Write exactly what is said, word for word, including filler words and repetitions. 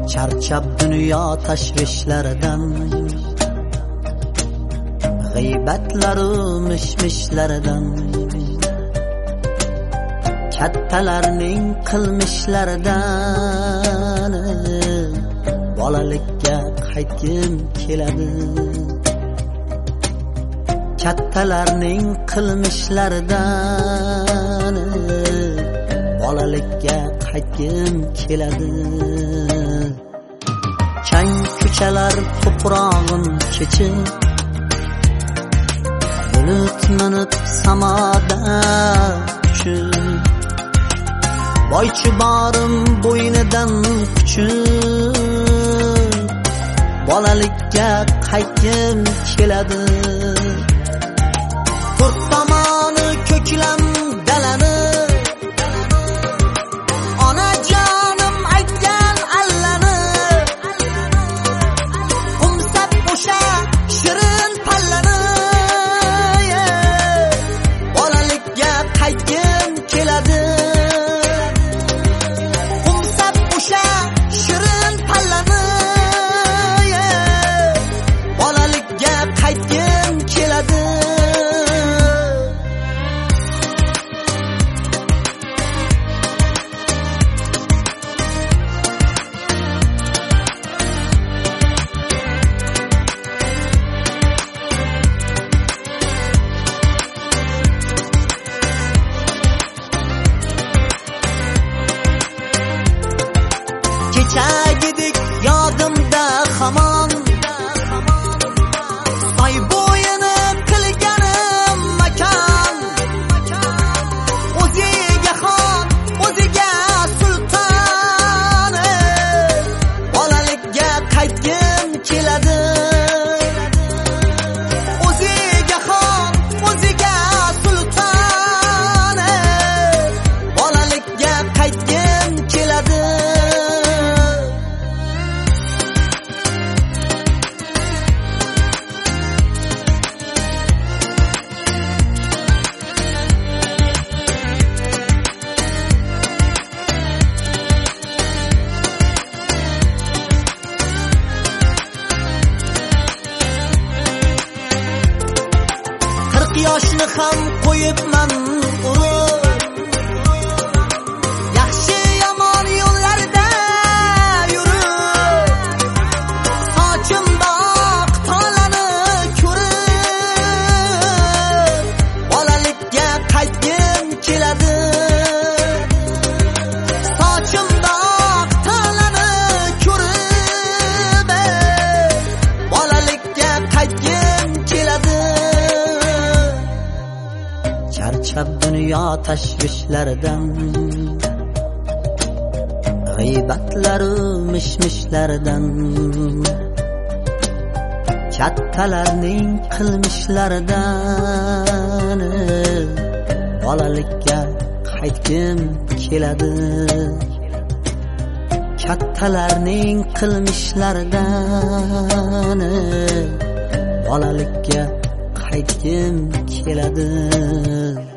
charchab dunyo tashvishlaridan, g'iybatlaru mishmishlaridan, kattalarning qilmishlaridan bolalikka qaytgim keladi. Kattalarning qilmishlaridan bolalikka qaytgim keladi. Kang ko'chalar to'prog'in kechib, bulut minib samoda uchib, boychi borim bo'ynidan quchib, bolalikka qaytgim keladi. To'rt tomoni ko'klam dalani, onajonim aytgan allani, qumsab o'sha shirin pallani, bolalikka qaytgim keladi. Qumsab o'sha shirin pallani, bolalikka qaytgim keladi. Kechagidek yodimda hamon, soy bo'yini qilganim makon, o'ziga xon, o'ziga sulton, bolalikka qaytgim keladi. O'ziga xon, o'ziga sulton, bolalikka qaytgim keladi. Qirq yoshni ham qo'yibman urib, yaxshi yomon yo'llarda yurib, sochimda oq tolani ko'rib, bolalikka qaytgim keladi. Sochimda oq tolani ko'rib, bolalikka qaytgim keladi. Charchab dunyo tashvishlaridan, g'iybatlaru mishmishlaridan, kattalarning qilmishlaridan bolalikka qaytgim keladi. Kattalarning qilmishlaridan bolalikka qaytgim keladi.